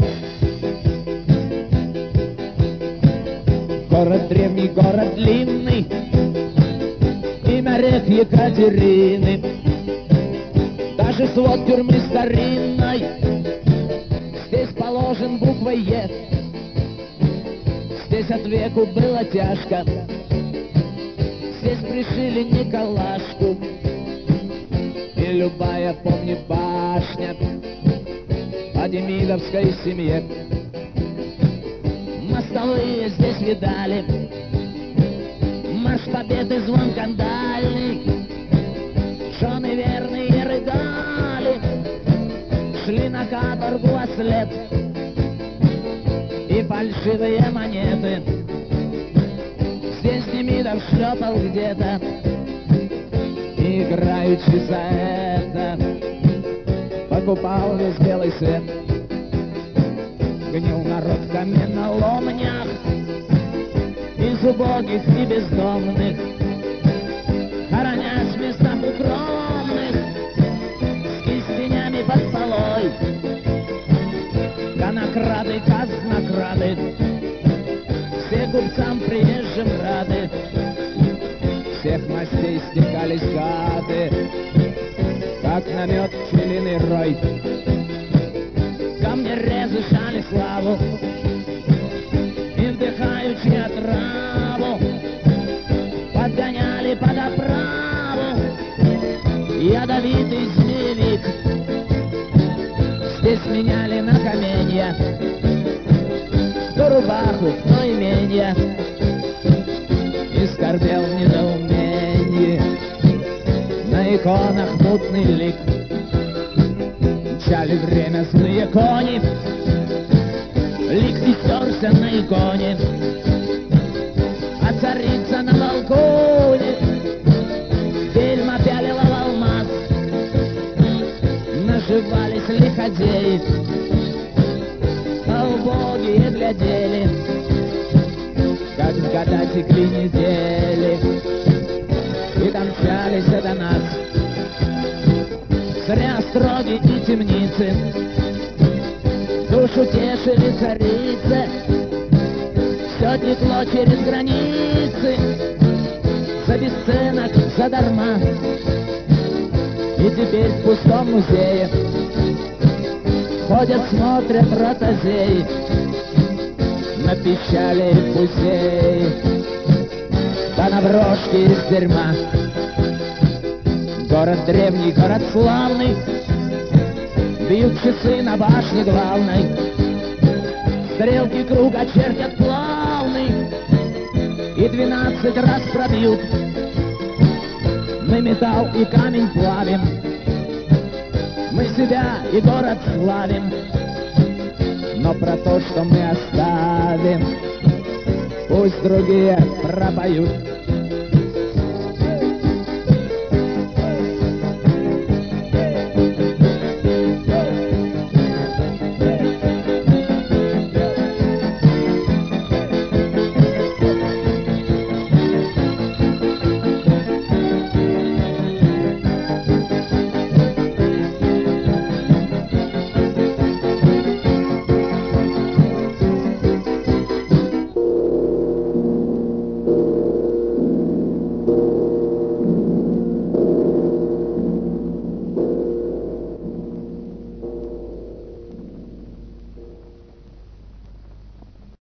Город древний, город длинный, имя рек Екатерины. Даже свод тюрьмы старинной здесь положен буквой Е. Здесь от веку было тяжко, здесь пришили Николашку. И любая, помни, башня по демидовской семье. Мостовые здесь видали марш победы, звон кандальный. Жены верные рыдали, шли на каторгу ослед. И фальшивые монеты здесь Демидов шлепал где-то. И играючи за это покупал весь белый свет. Гнил народ в каменоломнях из убогих и бездомных, хоронясь в местах укромных с кистенями под полой. Конокрады, казнокрады, все губцам приезжим рады, всех мастей стекались гады, как намет пчелиный рой. Камнерезы шали славу и, вдыхаючи отраву, подгоняли под оправу ядовитый змеевик. Здесь меняли на каменья, кто рубаху, кто именья, и скорбел в недоумении на иконах мутный лик. Мчали время злые кони, лик истерся на иконе, а царица на балконе вельма пялила в алмаз. Наживались лиходеи, а убогие глядели, как в года текли недели, и домчались до нас. Зря строги и темницы душу тешили царицы, все текло через границы за бесценок, задарма. И теперь в пустом музее ходят, смотрят ротозеи на печали музеи, да на брошки из дерьма. Город древний, город славный, бьют часы на башне главной, стрелки круга чертят плавный и 12 раз пробьют. Мы металл и камень плавим, мы себя и город славим, но про то, что мы оставим, пусть другие пропоют.